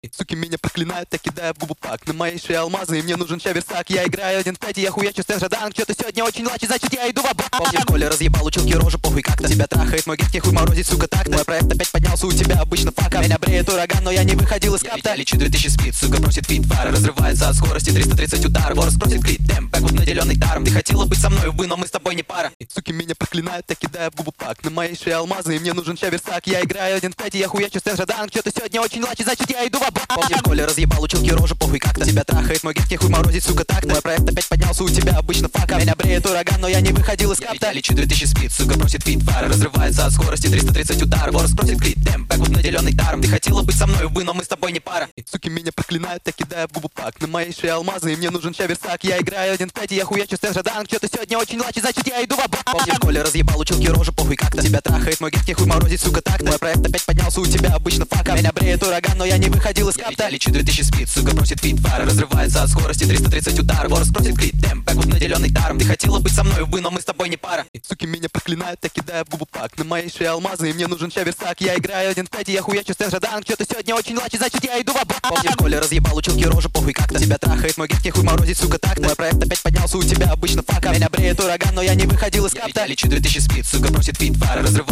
И суки меня проклинают, так кидая в губу пак. На моей шее алмазы, и мне нужен чаверсак. Я играю 1-5, и я хуячу стенжаданг. Чё-то сегодня очень лачи, значит я иду в банк. Помню, в школе разъебал училки рожу, похуй как-то. Тебя трахает мой гетки, хуй морозит, сука, так. Мой проект опять поднялся, у тебя обычно фака. Меня бреет ураган, но я не выходил из капта. Я лечу 2000 спид, сука, просит фит, фара. Разрывается от скорости 330 ударов. Ворос просит клип, темп, бэкут наделенный даром. Ты хотела быть со мной, увы, но мы с тобой не пара. И суки меня проклинают, так кидая в губу пак. На моей шее алмазы, и мне нужен чаверсак. Я играю 1-5, и я хуячу стенжаданг. Чё-то сегодня очень лачи, значит я иду в банк. Помню, в школе разъебал училки рожу, похуй как-то. Тебя трахает мой гетки, хуй морозит, сука, так. Мой проект опять поднялся, у тебя обычно фака. Меня бреет ураган, но я не выходил из капта. Я лечу 2000 спид, сука, просит фит, фара. Разрывается от скорости 330 ударов. Ворос просит клип, темп, бэкут наделенный даром. Ты хотела быть со мной, увы, но мы с тобой не пара. И суки меня проклинают, так кидая в губу пак. На моей шее алмазы, и мне нужен чаверсак. Я играю 1-5, и я хуячу стенжаданг. Чё-то сегодня очень лачи, значит я иду в банк. Помню, в школе разъебал училки рожу, похуй как-то. Тебя трахает мой гетки, хуй морозит, сука, так. Мой проект опять поднялся, у тебя обычно фака. Меня бреет ураган, но я не выходил из капта. Я лечу 2000 спид, сука, просит фит, фара. Разрывается от скорости 330 ударов. Ворос просит клип, темп, бэкут наделенный даром. Ты хотела быть со мной, увы, но мы с тобой не пара. И суки меня проклинают, так кидая в губу пак. На моей шее алмазы, и мне нужен чаверсак. Я играю 1-5, и я хуячу стенжаданг. Чё-то сегодня очень лачи, значит я иду в банк. Помню, в школе разъебал училки рожу, похуй как-то. Тебя трахает мой гетки, хуй морозит, сука, так. Мой проект опять поднялся, у тебя обычно фака. Меня бреет ураган, но я не выходил из капта. Я лечу 2000 спид, сука, просит фит, фара.